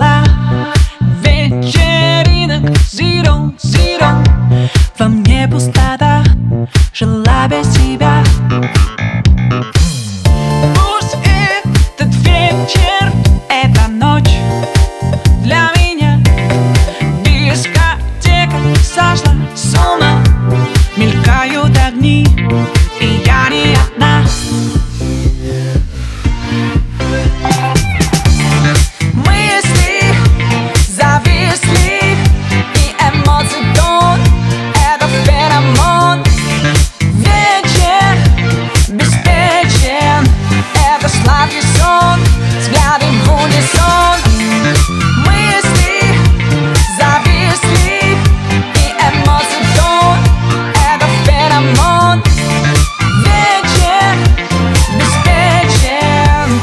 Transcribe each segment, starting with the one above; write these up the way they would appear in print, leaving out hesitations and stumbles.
мало вечеринок, zero, zero. Во мне пустота, жила без тебя. Пусть этот вечер, эта ночь для меня дискотека сошла с ума. Мелькают огни, и я не одна. Мысли зависли, и эмоции тонут. Это феромон. Вечер беспечен, это сладкий сон, взгляды в унисон. Мысли зависли, и эмоции тонут. Это феромон. Вечер беспечен.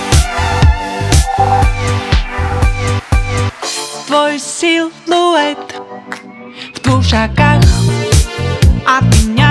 Твой силуэт в 2 шагах от меня.